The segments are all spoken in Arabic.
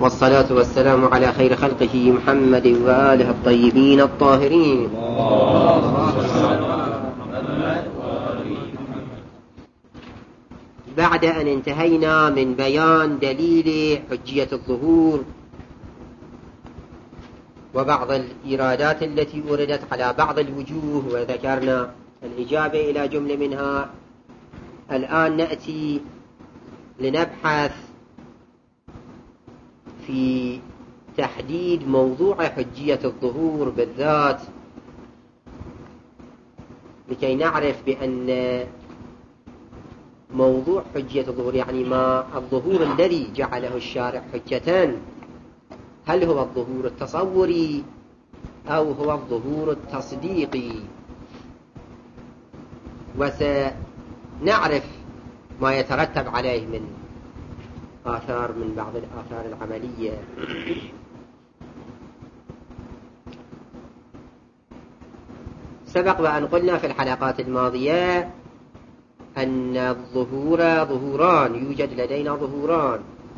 والصلاة والسلام على خير خلقه محمد وآله الطيبين الطاهرين. بعد أن انتهينا من بيان دليل حجية الظهور وبعض الإيرادات التي وردت على بعض الوجوه وذكرنا الإجابة إلى جملة منها، الآن نأتي لنبحث في تحديد موضوع حجية الظهور بالذات، لكي نعرف بأن موضوع حجية الظهور يعني ما الظهور الذي جعله الشارع حجة، هل هو الظهور التصوري أو هو الظهور التصديقي؟ وسنعرف ما يترتب عليه من آثار، من بعض الآثار العملية. سبق وأن قلنا في الحلقات الماضية أن الظهور ظهوران، يوجد لدينا ظهوران: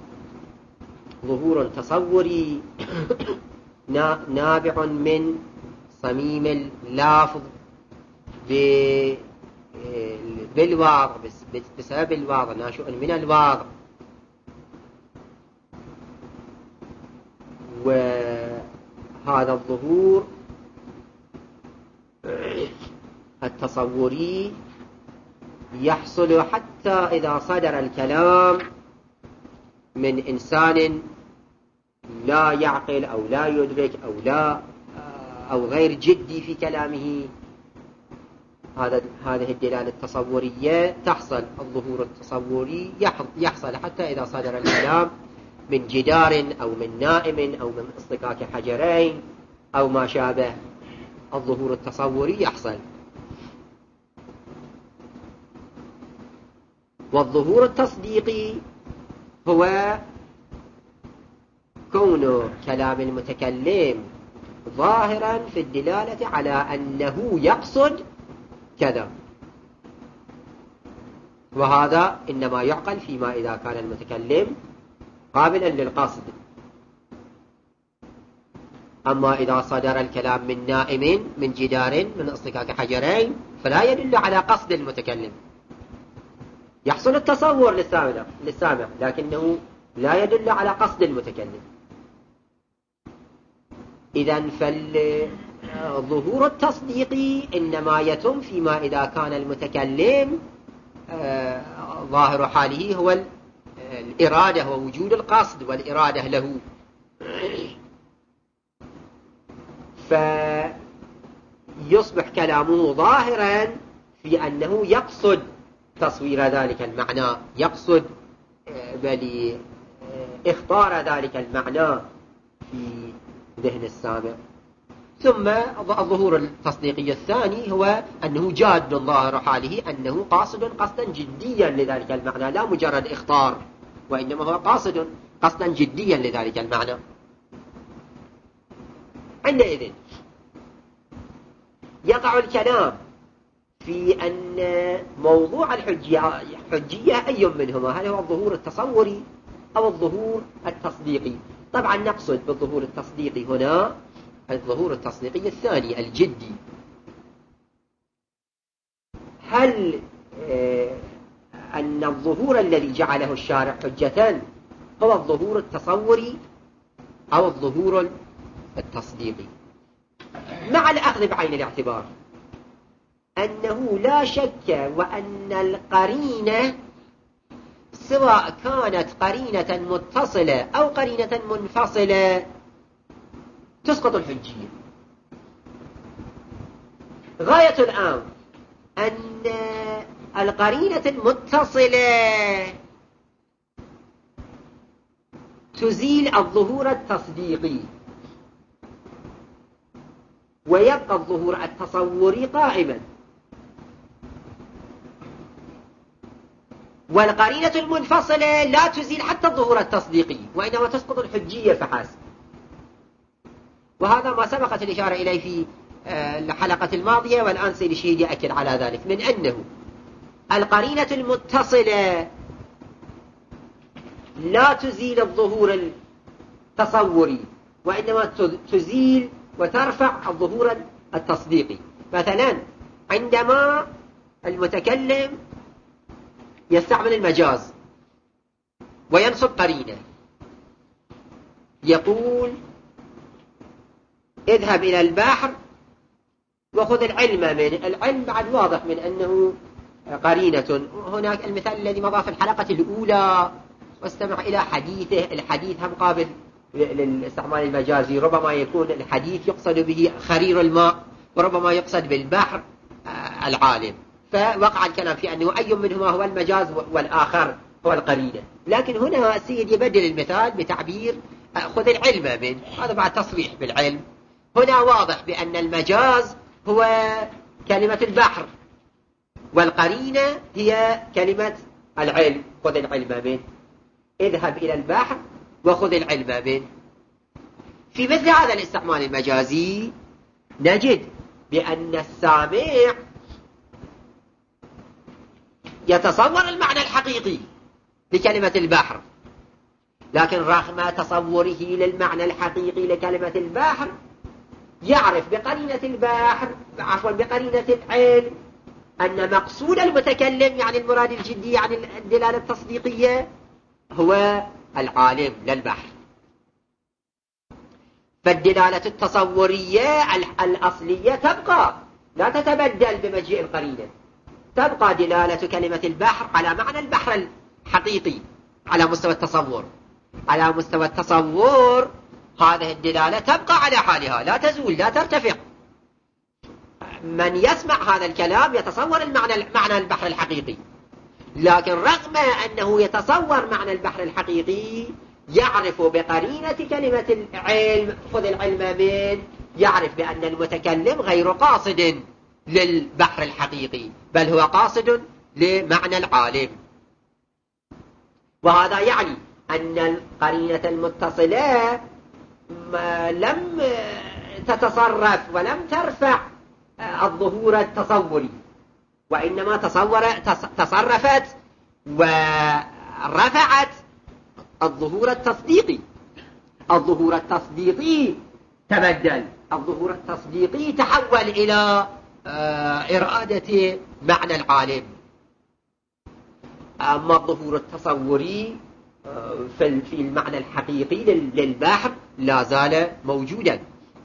ظهور تصوري نابع من صميم اللافظ بالواضع، بسبب الواضع، ناشئ من الواضع، وهذا الظهور التصوري يحصل حتى إذا صدر الكلام من إنسان لا يعقل أو لا يدرك أو غير جدي في كلامه. هذه الدلالة التصورية تحصل، الظهور التصوري يحصل حتى إذا صدر الكلام من جدار أو من نائم أو من اصطكاك حجرين أو ما شابه. الظهور التصوري يحصل. والظهور التصديقي هو كون كلام المتكلم ظاهرا في الدلالة على أنه يقصد كذا، وهذا إنما يعقل فيما إذا كان المتكلم قابلا للقصد. أما إذا صدر الكلام من نائم، من جدار، من اصطكاك حجرين، فلا يدل على قصد المتكلم. يحصل التصور للسامع لكنه لا يدل على قصد المتكلم. إذن فالظهور التصديقي إنما يتم فيما إذا كان المتكلم ظاهر حاله هو الإرادة ووجود القصد والإرادة له، فيصبح كلامه ظاهرا في أنه يقصد تصوير ذلك المعنى، يقصد بل اختار ذلك المعنى في ذهن السامع. ثم الظهور التصديقي الثاني هو أنه جاد ظاهر حاله، أنه قاصد قصدا جديا لذلك المعنى، لا مجرد اختار، وإنما هو قاصد قصدا جديا لذلك المعنى. عندئذ يقع الكلام في أن موضوع الحجية أي منهما، هل هو الظهور التصوري أو الظهور التصديقي؟ طبعا نقصد بالظهور التصديقي هنا الظهور التصديقي الثاني الجدي. هل أن الظهور الذي جعله الشارع حجة هو الظهور التصوري أو الظهور التصديقي؟ مع الأخذ بعين الاعتبار أنه لا شك وأن القرينة سواء كانت قرينة متصلة أو قرينة منفصلة تسقط الحجية. غاية الأمر أن القرينة المتصلة تزيل الظهور التصديقي ويبقى الظهور التصوري قائما، والقرينة المنفصلة لا تزيل حتى الظهور التصديقي وإنما تسقط الحجية فحسب. وهذا ما سبقت الإشارة إليه في الحلقة الماضية، والآن سيد الشهيد يأكد على ذلك، من أنه القرينة المتصلة لا تزيل الظهور تصوري، وإنما تزيل وترفع الظهور التصديقي. مثلا عندما المتكلم يستعمل المجاز وينصب قرينة، يقول اذهب إلى البحر وخذ العلم منه. العلم بعد واضح من أنه قرينة. هناك المثال الذي مضى في الحلقة الأولى، واستمع إلى حديثه. الحديث هم قابل للاستعمال المجازي، ربما يكون الحديث يقصد به خرير الماء، وربما يقصد بالبحر العالم، فوقع الكلام في أنه أي منهما هو المجاز والآخر هو القرينة. لكن هنا السيد يبدل المثال بتعبير خذ العلم منه، هذا بعد تصريح بالعلم. هنا واضح بأن المجاز هو كلمة البحر، والقرينة هي كلمة العلم. خذ العلم منه، اذهب إلى البحر وخذ العلم منه. في مثل هذا الاستعمال المجازي نجد بأن السامع يتصور المعنى الحقيقي لكلمة البحر، لكن رغم تصوره للمعنى الحقيقي لكلمة البحر يعرف بقرينة البحر، بقرينة العلم، أن مقصود المتكلم يعني المراد الجدي يعني الدلالة التصديقية هو العالم للبحر. فالدلالة التصورية الأصلية تبقى، لا تتبدل بمجيء القرينة. تبقى دلالة كلمة البحر على معنى البحر الحقيقي على مستوى التصور. على مستوى التصور هذه الدلالة تبقى على حالها، لا تزول، لا ترتفع. من يسمع هذا الكلام يتصور معنى البحر الحقيقي، لكن رغم أنه يتصور معنى البحر الحقيقي يعرف بقرينة كلمة العلم خذ العلم منه، يعرف بأن المتكلم غير قاصد للبحر الحقيقي، بل هو قاصد لمعنى العالم. وهذا يعني أن القرينة المتصلة لم تتصرف ولم ترفع الظهور التصوري، وإنما تصرفت ورفعت الظهور التصديقي. الظهور التصديقي تبدل، الظهور التصديقي تحول إلى إرادة معنى العالم. أما الظهور التصوري في المعنى الحقيقي للبحر لا زال موجودا.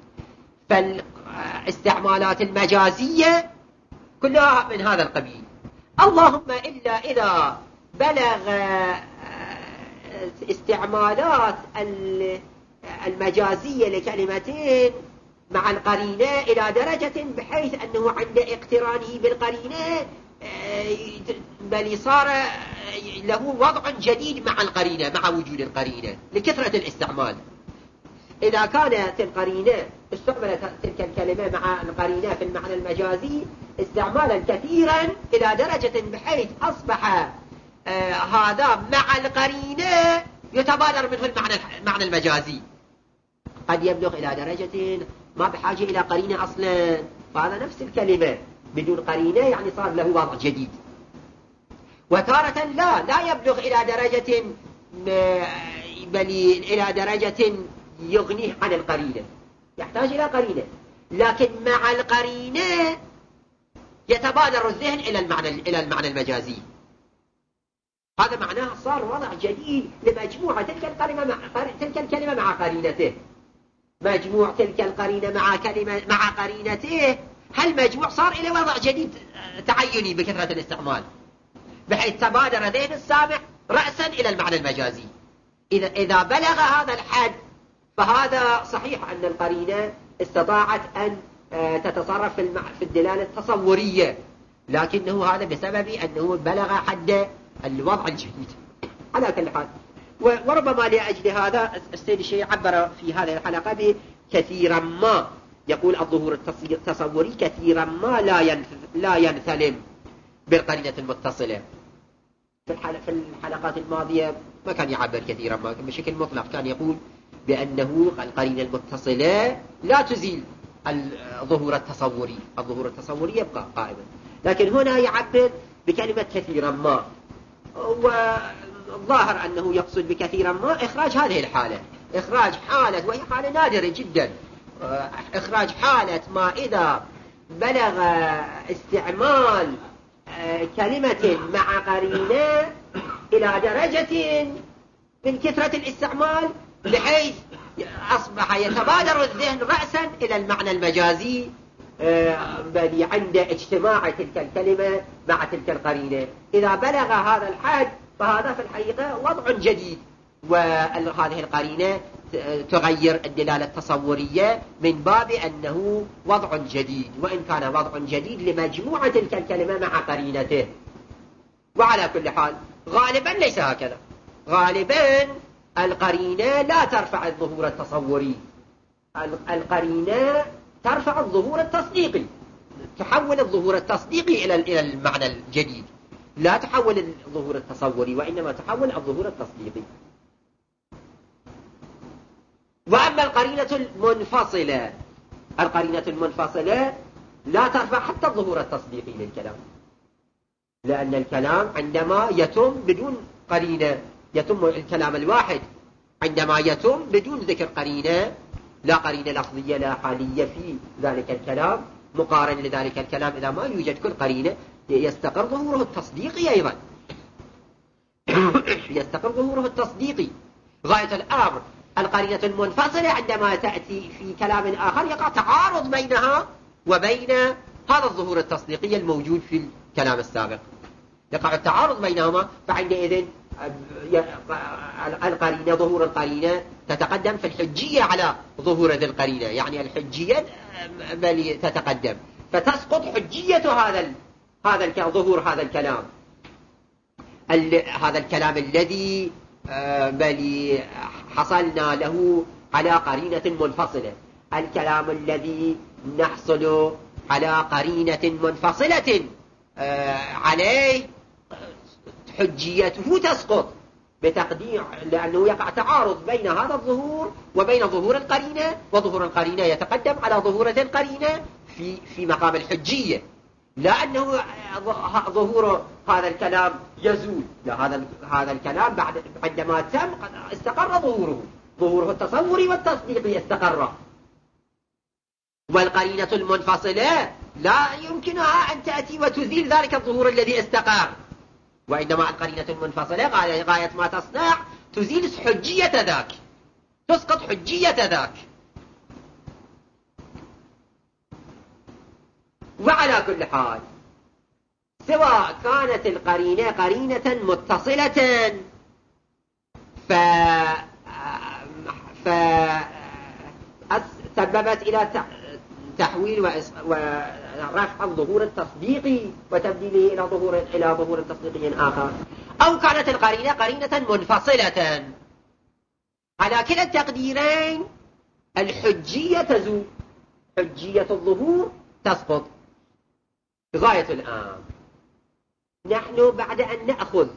فالاستعمالات المجازية كلها من هذا القبيل، اللهم إلا إذا بلغ استعمالات المجازية لكلمتين مع القرينة إلى درجة بحيث أنه عند اقترانه بالقرينة بل صار له وضع جديد مع القرينة، مع وجود القرينة لكثرة الاستعمال. إذا كانت القرينة استعملت تلك الكلمة مع القرينة في المعنى المجازي استعمالا كثيرا إلى درجة بحيث أصبح هذا مع القرينة يتبادر منه المعنى المجازي، قد يبلغ إلى درجة ما بحاجة إلى قرينة أصلا، فهذا نفس الكلمة بدون قرينة يعني صار له وضع جديد. وتارة لا يبلغ إلى درجة بل إلى درجة يغنيه عن القرينة، يحتاج إلى قرينة، لكن مع القرينة يتبادر الذهن إلى المعنى المجازي. هذا معناه صار وضع جديد لمجموعة تلك الكلمة مع قرينته. مجموع تلك القرينة مع قرينته، هالمجموع صار إلى وضع جديد تعيني بكثرة الاستعمال، بحيث تبادر ذهن السامع رأسا إلى المعنى المجازي. إذا بلغ هذا الحد فهذا صحيح أن القرينة استطاعت أن تتصرف في الدلالة التصورية، لكنه هذا بسبب أنه بلغ حد الوضع الجديد. على كل حال، وربما لأجل هذا السيد الشيخ عبر في هذه الحلقة بكثيرا ما، يقول الظهور التصوري كثيرا ما لا ينثلم بالقرينة المتصلة. في الحلقات الماضية ما كان يعبر كثيرا ما بشكل مطلق، كان يقول بأنه القرينة المتصلة لا تزيل الظهور التصوري، الظهور التصوري يبقى قائما، لكن هنا يعبر بكلمة كثيرا ما، والظاهر أنه يقصد بكثيرا ما إخراج هذه الحالة، إخراج حالة، وهي حالة نادرة جدا، إخراج حالة ما إذا بلغ استعمال كلمة مع قرينة إلى درجة من كثرة الاستعمال بحيث أصبح يتبادر الذهن رأسا إلى المعنى المجازي بل عند اجتماع تلك الكلمة مع تلك القرينة. إذا بلغ هذا الحد فهذا في الحقيقة وضع جديد، وهذه القرينة تغير الدلالة التصورية من باب أنه وضع جديد، وإن كان وضع جديد لمجموعة تلك الكلمة مع قرينته. وعلى كل حال غالبا ليس هكذا، غالبا القرينة لا ترفع الظهور التصوري، القرينة ترفع الظهور التصديقي، تحول الظهور التصديقي إلى المعنى الجديد، لا تحول الظهور التصوري، وإنما تحول الظهور التصديقي. وأما القرينة المنفصلة، القرينة المنفصلة لا ترفع حتى الظهور التصديقي للكلام، لأن الكلام عندما يتم بدون قرينة، يتم الكلام الواحد عندما يتم بدون ذكر قرينة، لا قرينة لفظية لا حالية في ذلك الكلام، مقارن لذلك الكلام إذا ما يوجد كل قرينة يستقر ظهوره التصديقي أيضا يستقر ظهوره التصديقي. غاية الأمر القرينة المنفصلة عندما تأتي في كلام آخر يقع تعارض بينها وبين هذا الظهور التصديقي الموجود في الكلام السابق، يقع التعارض بينهما، فعندئذ القرينة، ظهور القرينة تتقدم في الحجية على ظهور ذي القرينة، يعني الحجية بل تتقدم، فتسقط حجية ظهور هذا الكلام، هذا الكلام الذي بل حصلنا له على قرينة منفصلة، الكلام الذي نحصل على قرينة منفصلة عليه حجيته تسقط بتقدير، لأنه يقع تعارض بين هذا الظهور وبين ظهور القرينة، وظهور القرينة يتقدم على ظهور ذي القرينة في مقام الحجية، لا أنه ظهور هذا الكلام يزول، لا، هذا الكلام عندما تم استقر ظهوره التصوري والتصديقي استقر. والقرينة المنفصلة لا يمكنها أن تأتي وتزيل ذلك الظهور الذي استقر، وإنما القرينة المنفصلة غاية ما تصنع تزيل حجية ذاك، تسقط حجية ذاك. وعلى كل حال سواء كانت القرينة قرينة متصلة سببت إلى تحويل ورفع الظهور التصديقي وتبديله إلى ظهور تصديقي آخر، أو كانت القرينة قرينة منفصلة، على كلا التقديرين الحجية تزول، حجية الظهور تسقط. غاية الآن نحن بعد أن نأخذ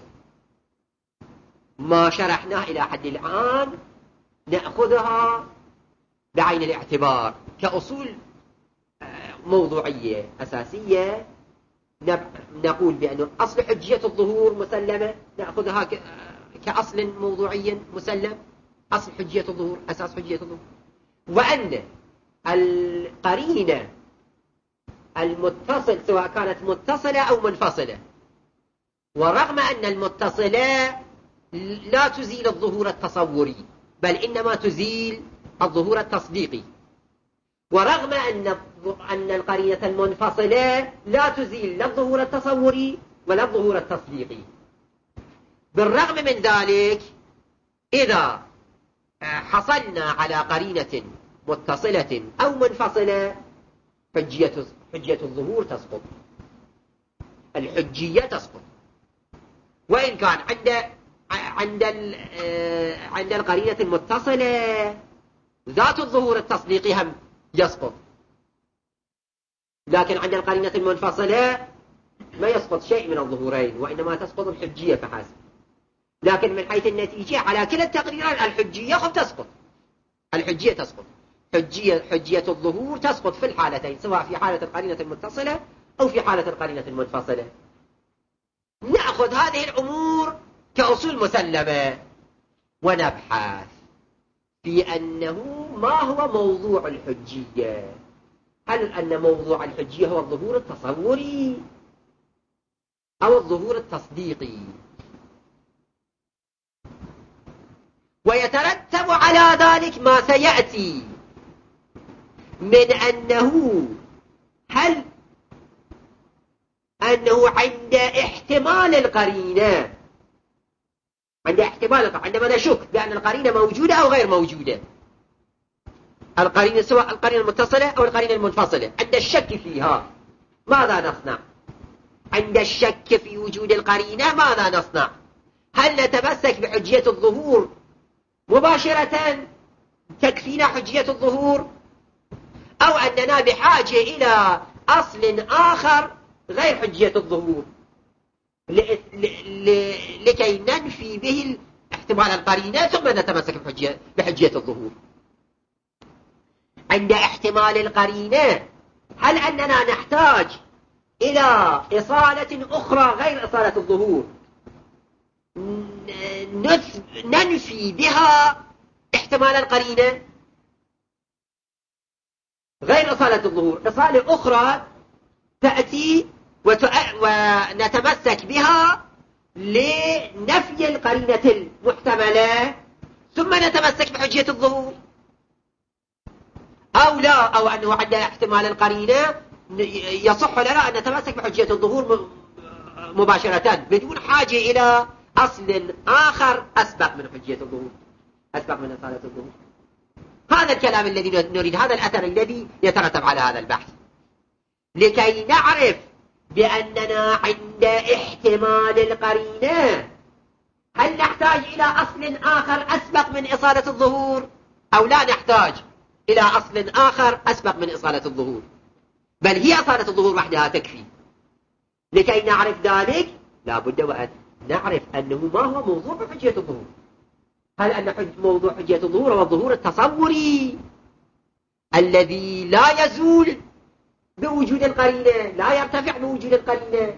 ما شرحناه إلى حد الآن نأخذها بعين الاعتبار كأصول موضوعية أساسية، نقول بأن أصل حجية الظهور مسلمة، نأخذها كأصل موضوعي مسلم، أصل حجية الظهور، أساس حجية الظهور، وأن القرينة المتصل سواء كانت متصلة أو منفصلة، ورغم أن المتصلة لا تزيل الظهور التصوري بل إنما تزيل الظهور التصديقي، ورغم أن القرينة المنفصلة لا تزيل لا الظهور التصوري ولا الظهور التصديقي. بالرغم من ذلك إذا حصلنا على قرينة متصلة أو منفصلة حجية الظهور تسقط، الحجية تسقط، وإن كان عند القرينة المتصلة ذات الظهور التصديقي هم يسقط، لكن عند القرينة المنفصلة ما يسقط شيء من الظهورين، وإنما تسقط الحجية فحسب. لكن من حيث النتيجة على كلا التقديرين الحجية قد تسقط، الحجية تسقط، حجية الظهور تسقط في الحالتين، سواء في حالة القرينة المتصلة أو في حالة القرينة المنفصلة. نأخذ هذه الأمور كأصول مسلمة ونبحث في أنه ما هو موضوع الحجية. هل أن موضوع الحجية هو الظهور التصوري أو الظهور التصديقي؟ ويترتب على ذلك ما سيأتي من أنه هل أنه عند احتمال القرينة، عندما نشك بأن القرينة موجودة أو غير موجودة، القرينة سواء القرينة المتصلة أو القرينة المنفصلة، عند الشك فيها ماذا نصنع؟ عند الشك في وجود القرينة ماذا نصنع؟ هل نتمسك بحجية الظهور مباشرة تكفينا حجية الظهور، أو أننا بحاجة إلى أصل آخر غير حجية الظهور لكي ننفي به احتمال القرينة ثم نتمسك بحجية الظهور؟ عند احتمال القرينة هل أننا نحتاج إلى إصالة أخرى غير إصالة الظهور ننفي بها احتمال القرينة غير إصالة الظهور، إصالة أخرى تأتي ونتمسك بها لنفي القرينة المحتملة ثم نتمسك بحجية الظهور، أو لا، أو أنه عند احتمال القرينة يصح لنا أن نتمسك بحجية الظهور مباشرة بدون حاجة إلى أصل آخر أسبق من حجية الظهور، أسبق من إصالة الظهور. هذا الكلام الذي نريد، هذا الأثر الذي يترتب على هذا البحث، لكي نعرف بأننا عند احتمال القرينة هل نحتاج إلى أصل آخر أسبق من إصالة الظهور أو لا نحتاج إلى أصل آخر أسبق من إصالة الظهور، بل هي إصالة الظهور وحدها تكفي. لكي نعرف ذلك لا بد وأن نعرف أنه ما هو موضوع حجية الظهور. هل أن موضوع حجية الظهور هو الظهور التصوري الذي لا يزول بوجود القرينة، لا يرتفع بوجود القرينة،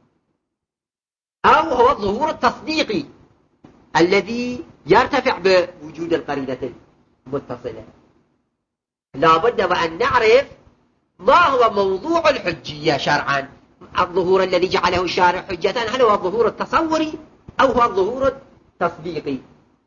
أو هو الظهور التصديقي الذي يرتفع بوجود القرينة المتصلة؟ لا بد وأن نعرف ما هو موضوع الحجية شرعا. الظهور الذي جعله الشارع حجة هل هو الظهور التصوري أو هو الظهور التصديقي؟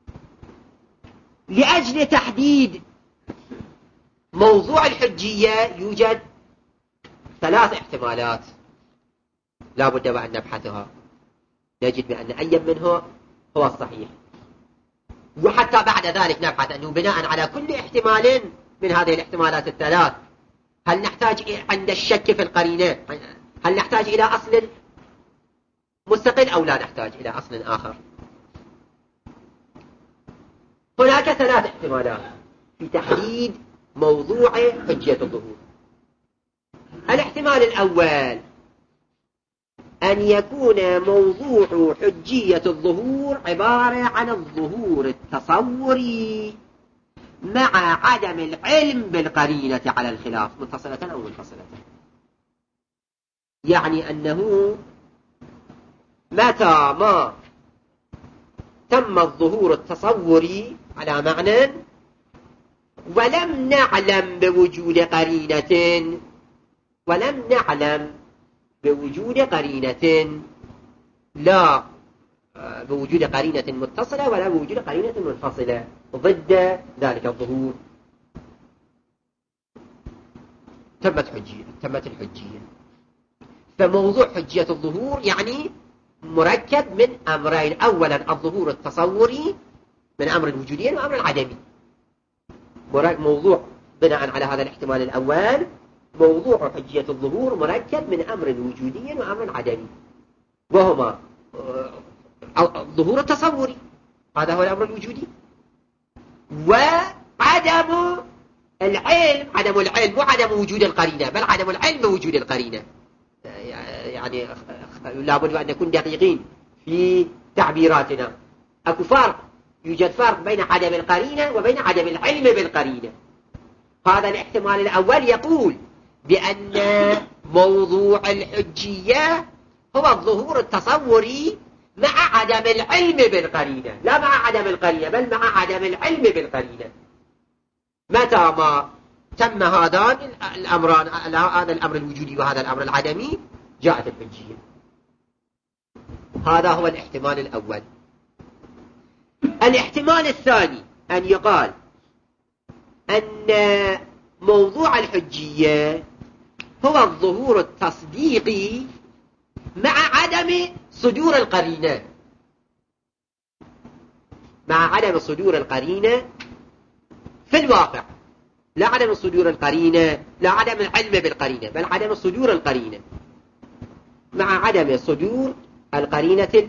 لأجل تحديد موضوع الحجية يوجد 3 احتمالات لا بد وأن نبحثها، نجد بأن أي منها هو الصحيح، وحتى بعد ذلك نبحث أنه بناء على كل احتمال من هذه الاحتمالات ال3 هل نحتاج عند الشك في القرينة هل نحتاج إلى أصل مستقل أو لا نحتاج إلى أصل آخر. هناك 3 احتمالات في تحديد موضوع حجية الظهور. الاحتمال الأول أن يكون موضوع حجية الظهور عبارة عن الظهور التصوري مع عدم العلم بالقرينة على الخلاف متصلة أو منفصلة. يعني أنه متى ما تم الظهور التصوري على معنى ولم نعلم بوجود قرينة لا بوجود قرينة متصلة ولا بوجود قرينة منفصلة ضد ذلك الظهور، تمت الحجية. فموضوع حجية الظهور يعني مركب من أمرين: أولا الظهور التصوري من أمر وجودي وأمر عدمي. موضوع بناء على هذا الاحتمال الأول موضوع حجية الظهور مركب من أمر وجودي وأمر عدمي، وهما الظهور التصوري هذا هو الأمر الوجودي، وعدم العلم، وعدم وجود القرينة، بل عدم العلم بوجود القرينة. يعني لابد أن نكون دقيقين في تعبيراتنا. أكو فرق، يوجد فرق بين عدم القرينة وبين عدم العلم بالقرينة. هذا الاحتمال الأول يقول بأن موضوع الحجية هو الظهور التصوري مع عدم العلم بالقرينة، لا مع عدم القرينة بل مع عدم العلم بالقرينة. متى ما تم هذان الأمران، هذا الأمر الوجودي وهذا الأمر العدمي، جاءت الحجية. هذا هو الاحتمال الأول. الاحتمال الثاني أن يقال أن موضوع الحجية هو الظهور التصديقي مع عدم صدور القرينة، مع عدم صدور القرينة في الواقع، لا عدم صدور القرينة، لا عدم العلم بالقرينة، بل عدم صدور القرينة، مع عدم صدور القرينة.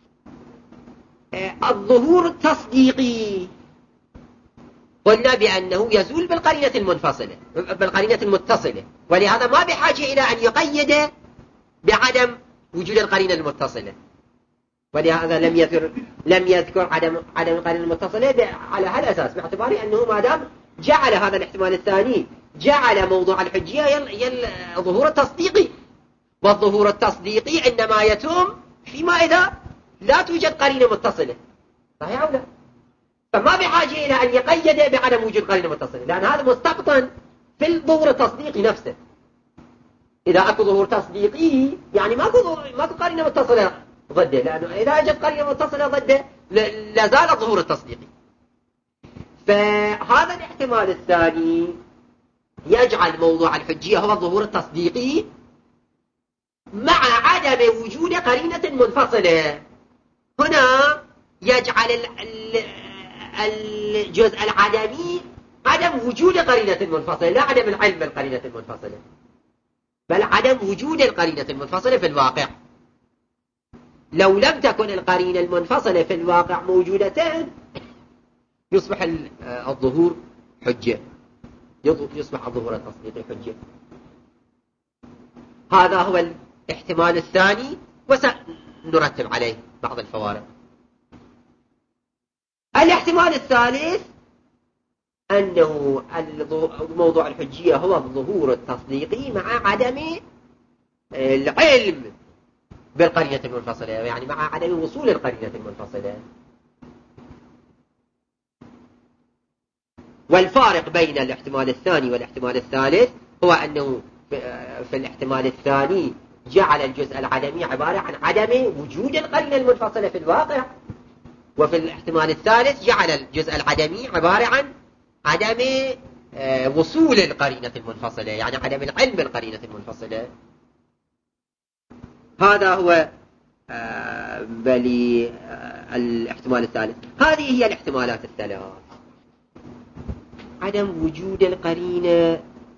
الظهور التصديقي قلنا بأنه يزول بالقرينة المنفصلة، بالقرينة المتصلة، ولهذا ما بحاجة إلى أن يقيد بعدم وجود القرينة المتصلة، ولهذا لم يذكر عدم القرينة المتصلة على هذا الأساس، باعتبار أنه ما دام جعل هذا الاحتمال الثاني، جعل موضوع الحجية الظهور التصديقي، والظهور التصديقي إنما يتم فيما إذا لا توجد قرينة متصلة، صحيح أو لا؟ فما بحاجة إلى أن يقيد بعدم وجود قرينة متصلة، لأن هذا مستقطن في الظهور التصديقي نفسه. إذا أكو ظهور تصديقي يعني ماكو قرينة متصلة ضده، لأنه إذا أجت قرينة متصلة ضده لازال الظهور التصديقي. فهذا الاحتمال الثاني يجعل موضوع الحجية هو الظهور التصديقي مع عدم وجود قرينة منفصلة. هنا يجعل الجزء العدمي عدم وجود قرينة منفصلة، لا عدم العلم بالقرينة المنفصلة، بل عدم وجود القرينة المنفصلة في الواقع. لو لم تكن القرينة المنفصلة في الواقع موجودة يصبح الظهور حجة، يصبح الظهور التصديقي حجة. هذا هو الاحتمال الثاني، وسنرتب عليه بعض الفوارق. الاحتمال الثالث أنه موضوع الحجية هو الظهور التصديقي مع عدم العلم بالقرينة المنفصلة، يعني مع عدم وصول القرينة المنفصلة. والفارق بين الاحتمال الثاني والاحتمال الثالث هو أنه في الاحتمال الثاني جعل الجزء العدمي عبارة عن عدم وجود القرينة المنفصلة في الواقع، وفي الاحتمال الثالث جعل الجزء العدمي عبارة عن عدم وصول القرينة المنفصلة، يعني عدم العلم بالقرينة المنفصلة. هذا هو الاحتمال الثالث. هذه هي الاحتمالات الثلاث. عدم وجود القرينة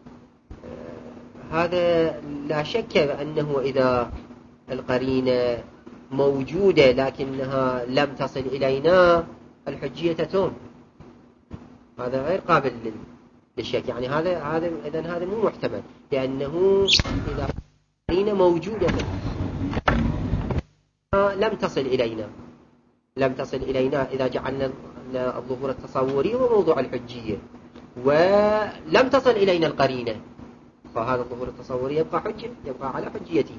هذا لا شك أنه إذا القرينة موجودة لكنها لم تصل إلينا الحجية تتم، هذا غير قابل للشك، يعني هذا مو محتمل، لأنه إذا القرينة موجودة لم تصل إلينا إذا جعلنا الظهور التصوري هو موضوع الحجية ولم تصل إلينا القرينة، فهذا الظهور التصوري يبقى حجة، يبقى على حجيته.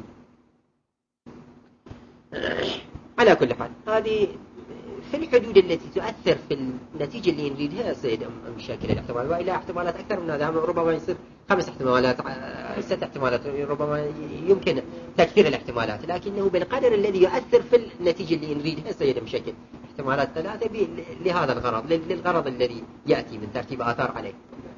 على كل حال هذه في الحدود التي تؤثر في النتيجة اللي نريدها سيد مشاكل الاحتمال، وإلى احتمالات أكثر من هذا، ربما يصير 5 احتمالات 6 احتمالات، ربما يمكن تكثير الاحتمالات، لكنه بالقدر الذي يؤثر في النتيجة اللي نريدها سيد مشاكل احتمالات 3 لهذا الغرض، للغرض الذي يأتي من ترتيب آثار عليه.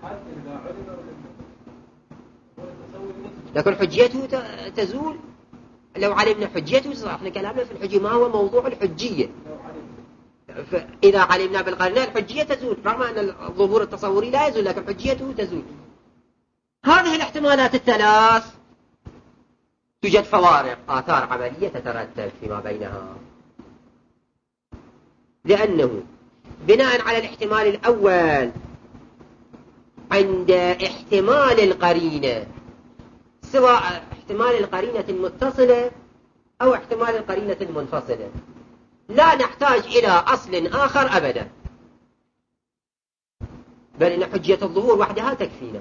لكن حجيته تزول لو علمنا حجيته. احنا كلامنا في الحجية ما هو موضوع الحجية، فإذا علمنا بالقرينة الحجية تزول، رغم أن الظهور التصوري لا يزول لكن حجيته تزول. هذه الاحتمالات الثلاث توجد فوارق، آثار عملية تترتب فيما بينها، لأنه بناء على الاحتمال الأول عند احتمال القرينة، سواء احتمال القرينة المتصلة أو احتمال القرينة المنفصلة، لا نحتاج إلى أصل آخر أبدا، بل إن حجية الظهور وحدها تكفينا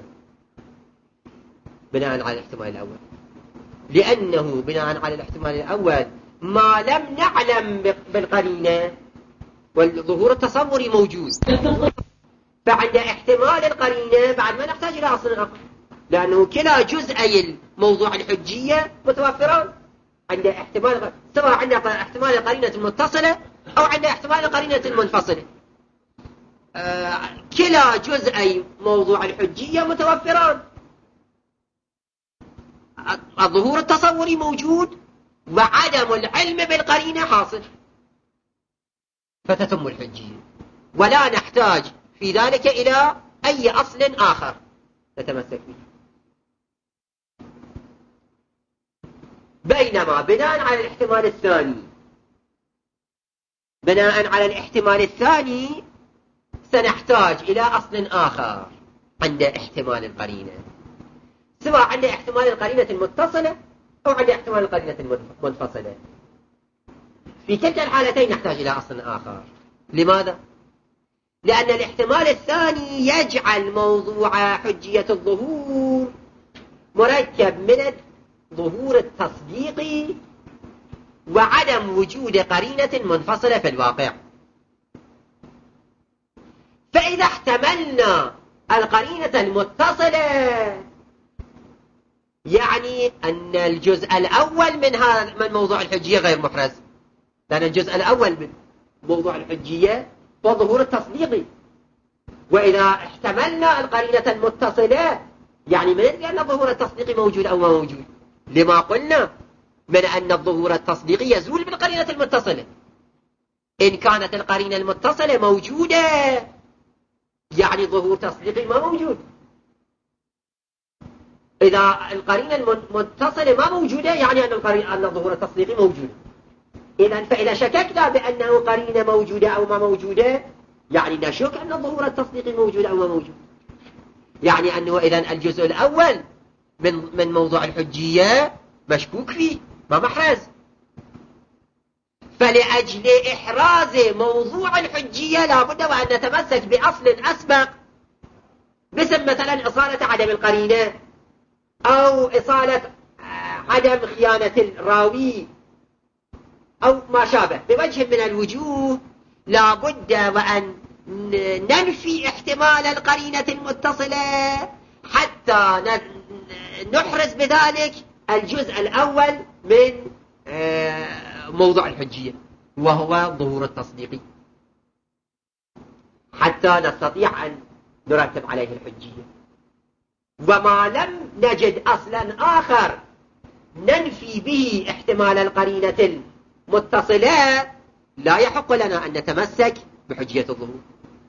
بناء على الاحتمال الأول، لأنه بناء على الاحتمال الأول ما لم نعلم بالقرينة والظهور التصوري موجود، فعند احتمال القرينة بعد ما نحتاج إلى أصل آخر، لأنه كلا جزئي الموضوع الحجية متوفران عند احتمال، سواء عند احتمال القرينة المتصلة أو عند احتمال القرينة المنفصلة. كلا جزئي موضوع الحجية متوفران، الظهور التصوري موجود وعدم العلم بالقرينة حاصل، فتتم الحجية، ولا نحتاج في ذلك إلى أي أصل آخر نتمسك به. بينما بناء على الاحتمال الثاني سنحتاج إلى أصل آخر عند احتمال القرينة، سواء عند احتمال القرينة المتصلة أو عند احتمال القرينة المنفصلة. في كلتا الحالتين نحتاج إلى أصل آخر. لماذا؟ لأن الاحتمال الثاني يجعل موضوع حجية الظهور مركب من الظهور التصديقي وعدم وجود قرينة منفصلة في الواقع. فإذا احتملنا القرينة المتصلة يعني أن الجزء الأول من موضوع الحجية غير محرز، لأن الجزء الأول من موضوع الحجية هو الظهور التصديقي. وإذا احتملنا القرينة المتصلة يعني من أن الظهور التصديقي موجود أو ما موجود، لما قلنا من أن الظهور التصديقي يزول بالقرينة المتصلة. إن كانت القرينة المتصلة موجودة يعني ظهور تصديقي ما موجود. إذا القرينة المتصلة ما موجودة يعني أن الظهور التصديقي موجود. فإذا شككنا بأنه قرينة موجودة أو ما موجودة يعني نشك أن الظهور التصديقي موجود أو ما موجود، يعني أنه إذن الجزء الأول من موضوع الحجية مشكوك فيه ما محرز. فلأجل إحراز موضوع الحجية لابد وأن نتمسك بأصل أسبق، مثل مثلا إصالة عدم القرينة أو إصالة عدم خيانة الراوي أو ما شابه. بوجه من الوجوه لابد وأن ننفي احتمال القرينة المتصلة حتى نحرز بذلك الجزء الأول من موضوع الحجية وهو الظهور التصديقي، حتى نستطيع أن نرتب عليه الحجية. وما لم نجد أصلا آخر ننفي به احتمال القرينة المتصلة لا يحق لنا أن نتمسك بحجية الظهور.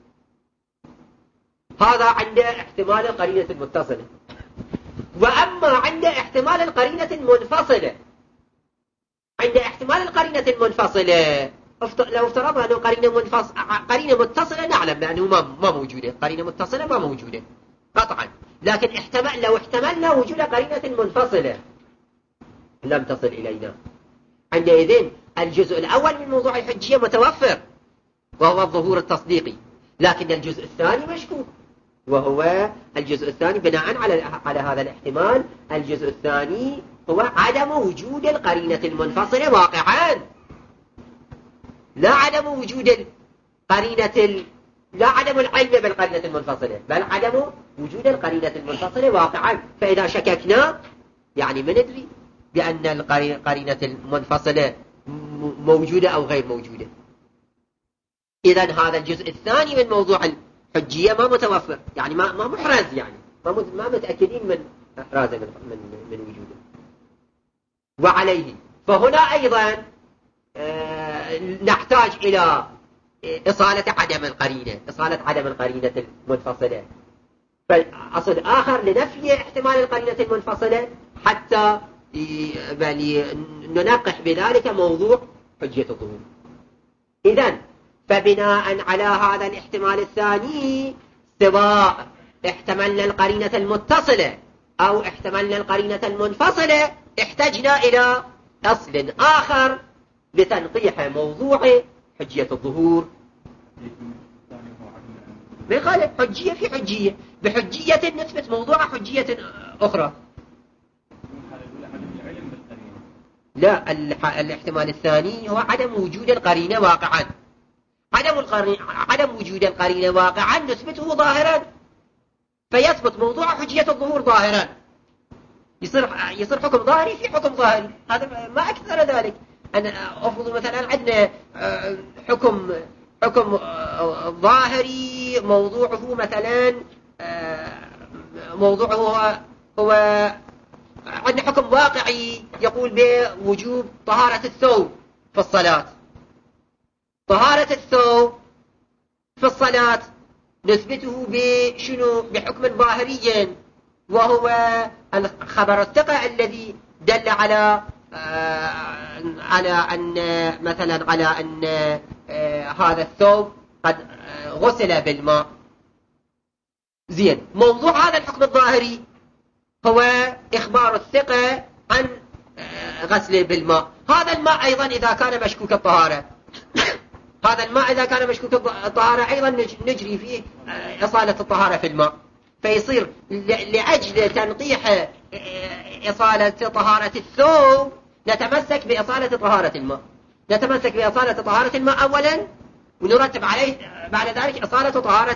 هذا عند احتمال القرينة المتصلة. وأما عند احتمال القرينة المنفصلة، عند احتمال القرينة المنفصلة لو افترضنا أنه قرينة متصلة نعلم بأنه ما موجودة، قرينة متصلة ما موجودة قطعا، لكن لو احتملنا وجود قرينة منفصلة لم تصل إلينا، عندئذ الجزء الأول من موضوع الحجية متوفر وهو الظهور التصديقي، لكن الجزء الثاني مشكوك، وهو الجزء الثاني بناء على هذا الاحتمال. الجزء الثاني هو عدم وجود القرينة المنفصلة واقعا، لا عدم وجود لا عدم العلم بالقرينة المنفصلة، بل عدم وجود القرينة المنفصلة واقعا. فإذا شككنا يعني ما ندري بأن القرينة المنفصلة موجودة أو غير موجودة. إذن هذا الجزء الثاني من موضوع الحجية ما متوفر، يعني ما محرز، يعني ما متأكدين من إحرازه من وجوده. وعليه فهنا أيضا نحتاج إلى إصالة عدم القرينة المنفصلة، فالأصل آخر لنفي احتمال القرينة المنفصلة حتى ننقح بذلك موضوع حجية الظهور. إذن فبناء على هذا الاحتمال الثاني سواء احتملنا القرينة المتصلة أو احتملنا القرينة المنفصلة احتجنا إلى أصل آخر لتنقيح موضوع حجية الظهور. بخالف حجية في حجية، بحجية نثبت موضوع حجية أخرى. لا، الاحتمال الثاني هو عدم وجود القرينة واقعا، عدم وجود القرينة واقعا نثبته ظاهرا، فيثبت موضوع حجية الظهور ظاهرا، يصير حكم ظاهري في حكم ظاهري. هذا ما أكثر ذلك. أنا أفرض مثلا عندنا حكم ظاهري موضوعه مثلا هو عندنا حكم واقعي يقول بوجوب طهارة الثوب في الصلاة. طهارة الثوب في الصلاة نثبته بشنو؟ بحكم ظاهري، وهو خبر الثقة الذي دل على أن مثلا على أن هذا الثوب قد غسل بالماء. زين، موضوع هذا الحكم الظاهري هو إخبار الثقة عن غسله بالماء. هذا الماء أيضا إذا كان مشكوك الطهارة هذا الماء إذا كان مشكوك الطهارة أيضا نجري فيه إصالة الطهارة في الماء. فيصير لأجل تنقيح إصالة طهارة الثوب نتمسك بإصالة طهارة الماء، نتمسك بإصالة طهارة الماء أولا، ونرتب عليه بعد ذلك إصالة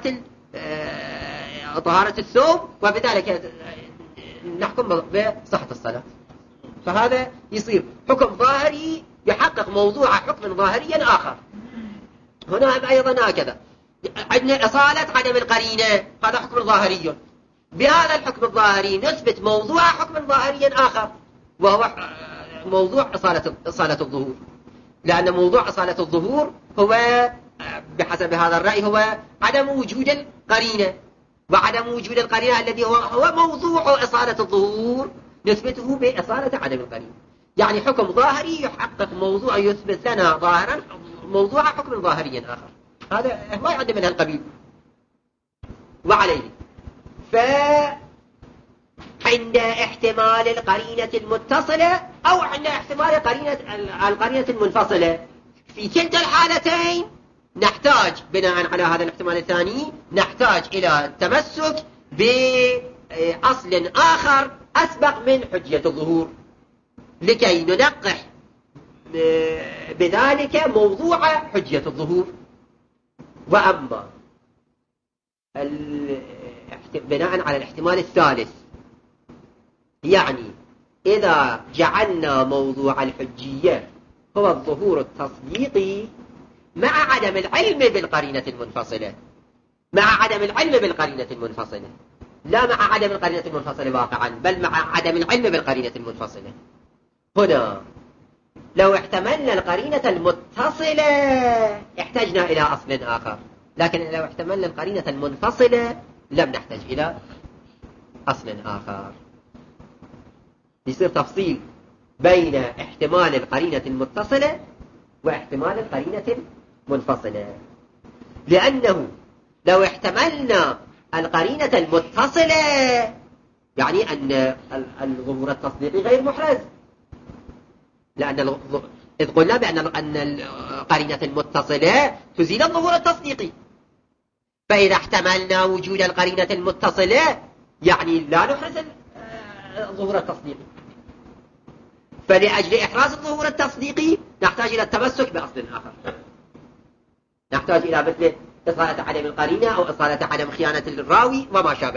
طهارة الثوب، وبذلك نحكم بصحة الصلاة. فهذا يصير حكم ظاهري يحقق موضوع حكم ظاهري آخر. هنا أيضا هكذا عندنا إصالة عدم القرينة، هذا حكم ظاهري. بهذا الحكم الظاهري نثبت موضوع حكم ظاهري آخر، وهو موضوع إصالة الظهور. لأن موضوع إصالة الظهور هو بحسب هذا الرأي هو عدم وجود القرينة، وعدم وجود القرينة الذي هو موضوع إصالة الظهور نثبته بإصالة عدم القرينة. يعني حكم ظاهري يحقق موضوع، يثبت لنا ظاهرا موضوع حكم ظاهري آخر. هذا ما يعد من هالقبيل. وعليه فعند احتمال القرينة المتصلة أو عند احتمال القرينة المنفصلة، في كلتا الحالتين نحتاج بناء على هذا الاحتمال الثاني نحتاج إلى التمسك بأصل آخر أسبق من حجية الظهور لكي ننقح بذلك موضوع حجية الظهور. وأما بناء على الاحتمال الثالث، يعني إذا جعلنا موضوع الحجية هو الظهور التصديقي مع عدم العلم بالقرينة المنفصلة، مع عدم العلم بالقرينة المنفصلة، لا مع عدم القرينة المنفصلة واقعا، بل مع عدم العلم بالقرينة المنفصلة. هنا لو احتملنا القرينة المتصلة احتجنا إلى أصل آخر، لكن لو احتملنا القرينة المنفصلة لم نحتاج إلى أصل آخر. يصير تفصيل بين احتمال القرينة المتصلة واحتمال القرينة المنفصلة، لأنه لو احتملنا القرينة المتصلة يعني أن الظهور التصديقي غير محرز، لأن إذ قلنا بأن القرينة المتصلة تزيل الظهور التصديقي، فإذا احتملنا وجود القرينة المتصلة يعني لا نحرز الظهور التصديقي. فلأجل إحراز الظهور التصديقي نحتاج إلى التمسك بأصل آخر، نحتاج إلى مثل إصالة عدم القرينة أو إصالة عدم خيانة الراوي وما شابه.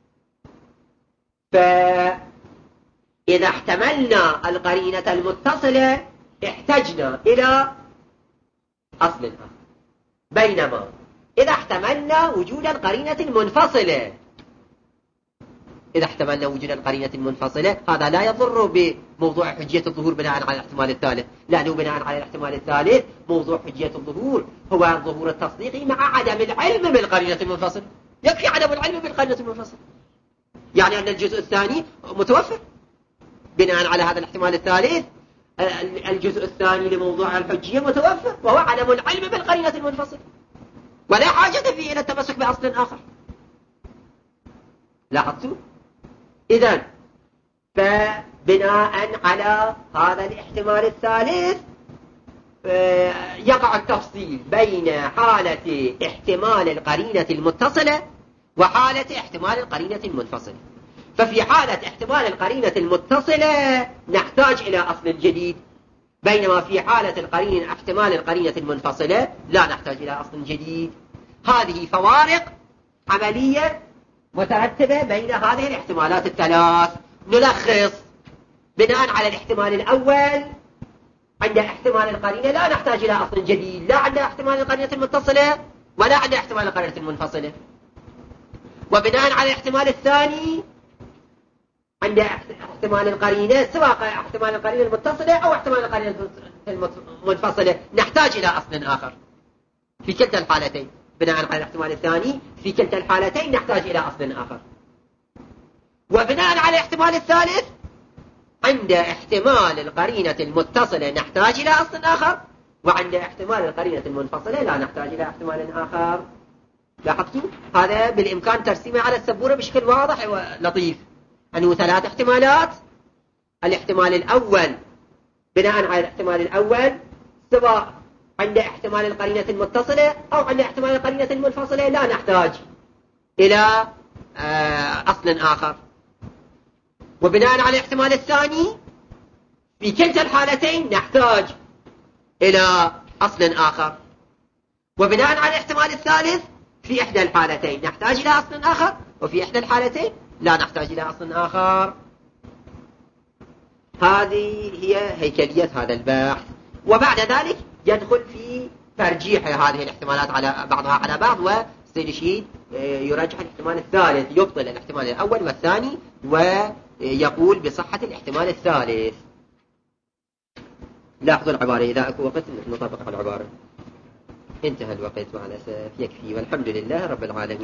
فإذا احتملنا القرينة المتصلة احتجنا إلى أصل آخر، بينما إذا احتملنا وجود القرينة المنفصلة، إذا احتملنا وجود القرينة المنفصلة هذا لا يضر بموضوع حجية الظهور بناء على الاحتمال الثالث، لأنه بناء على الاحتمال الثالث موضوع حجية الظهور هو الظهور التصديقي مع عدم العلم بالقرينة المنفصلة. يكفي عدم العلم بالقرينة المنفصلة، يعني أن الجزء الثاني متوفر بناء على هذا الاحتمال الثالث. الجزء الثاني لموضوع الحجية متوفر، وهو عدم العلم بالقرينة المنفصلة، ولا حاجة فيه إلى التمسك بأصل آخر. لاحظتوا؟ إذن فبناء على هذا الاحتمال الثالث يقع التفصيل بين حالة احتمال القرينة المتصلة وحالة احتمال القرينة المنفصلة. ففي حالة احتمال القرينة المتصلة نحتاج إلى أصل جديد، بينما في حالة القرينة احتمال القرينة المنفصلة لا نحتاج إلى أصل جديد. هذه فوارق عملية مترتبة بين هذه الاحتمالات الثلاث. نلخص: بناء على الاحتمال الأول عند احتمال القرينة لا نحتاج إلى أصل جديد، لا عند احتمال القرينة المتصلة ولا عند احتمال القرينة المنفصلة. وبناء على الاحتمال الثاني عند احتمال القرينة، سواء احتمال القرينة المتصلة أو احتمال القرينة المنفصلة، نحتاج إلى أصل آخر في كلتا الحالتين. بناء على الاحتمال الثاني في كلتا الحالتين نحتاج إلى أصل آخر. وبناء على الاحتمال الثالث عند احتمال القرينة المتصلة نحتاج إلى أصل آخر، وعند احتمال القرينة المنفصلة لا نحتاج إلى احتمال آخر. لاحظتوا؟ هذا بالإمكان ترسيمه على السبورة بشكل واضح ولطيف، أنه ثلاث احتمالات. الاحتمال الأول بناء على الاحتمال الأول سواء عند احتمال القرينة المتصلة أو عند احتمال القرينة المنفصلة لا نحتاج إلى أصل آخر. وبناء على الاحتمال الثاني في كلتا الحالتين نحتاج إلى أصل آخر. وبناء على الاحتمال الثالث في إحدى الحالتين نحتاج إلى أصل آخر، وفي إحدى الحالتين لا نحتاج إلى أصل آخر. هذه هي هيكلية هذا البحث. وبعد ذلك يدخل في ترجيح هذه الاحتمالات على بعضها على بعض، وسيدشيد يرجح الاحتمال الثالث، يبطل الاحتمال الأول والثاني ويقول بصحة الاحتمال الثالث. لاحظوا العبارة، إذا أكو وقت نطبق العبارة. انتهى الوقت مع الأسف، يكفي، والحمد لله رب العالمين.